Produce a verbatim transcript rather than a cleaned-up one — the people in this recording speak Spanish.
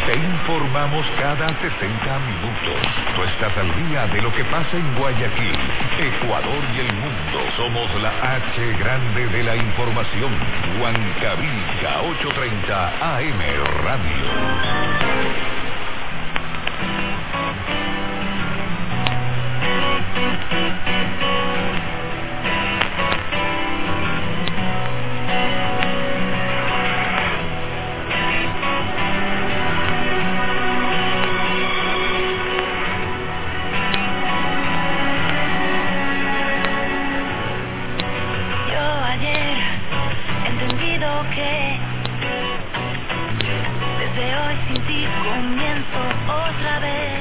Te informamos cada sesenta minutos. Tú estás al día de lo que pasa en Guayaquil, Ecuador y el mundo. Somos la H grande de la información. Huancavilla ochocientos treinta A M Radio. Que desde hoy sin ti comienzo otra vez.